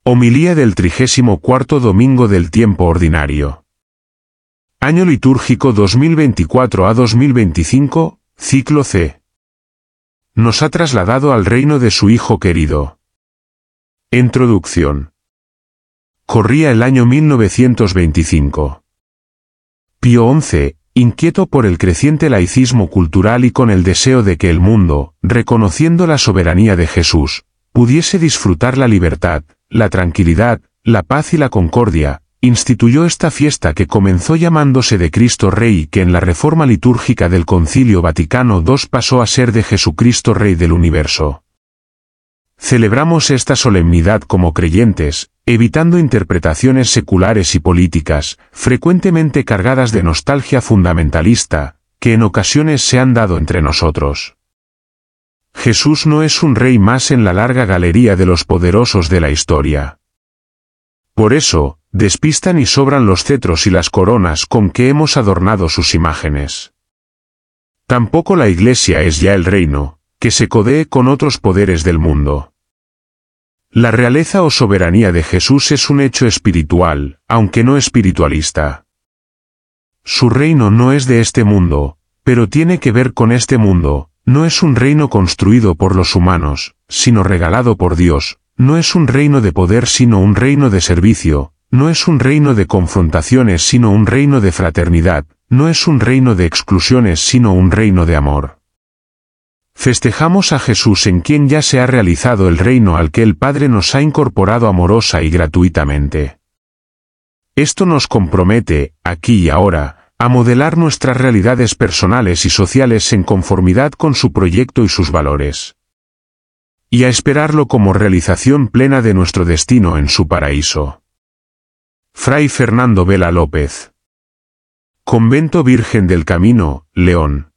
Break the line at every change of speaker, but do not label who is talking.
Homilía del 34º domingo del tiempo ordinario. Año litúrgico 2024 a 2025, ciclo C. Nos ha trasladado al reino de su Hijo querido. Introducción. Corría el año 1925. Pío XI, inquieto por el creciente laicismo cultural y con el deseo de que el mundo, reconociendo la soberanía de Jesús, pudiese disfrutar la libertad, la tranquilidad, la paz y la concordia, instituyó esta fiesta que comenzó llamándose de Cristo Rey y que en la reforma litúrgica del Concilio Vaticano II pasó a ser de Jesucristo Rey del universo. Celebramos esta solemnidad como creyentes, evitando interpretaciones seculares y políticas, frecuentemente cargadas de nostalgia fundamentalista, que en ocasiones se han dado entre nosotros. Jesús no es un rey más en la larga galería de los poderosos de la historia. Por eso, despistan y sobran los cetros y las coronas con que hemos adornado sus imágenes. Tampoco la Iglesia es ya el reino, que se codee con otros poderes del mundo. La realeza o soberanía de Jesús es un hecho espiritual, aunque no espiritualista. Su reino no es de este mundo, pero tiene que ver con este mundo. No es un reino construido por los humanos, sino regalado por Dios, no es un reino de poder sino un reino de servicio, no es un reino de confrontaciones sino un reino de fraternidad, no es un reino de exclusiones sino un reino de amor. Festejamos a Jesús en quien ya se ha realizado el reino al que el Padre nos ha incorporado amorosa y gratuitamente. Esto nos compromete, aquí y ahora, a modelar nuestras realidades personales y sociales en conformidad con su proyecto y sus valores. Y a esperarlo como realización plena de nuestro destino en su paraíso. Fray Fernando Vela López. Convento Virgen del Camino, León.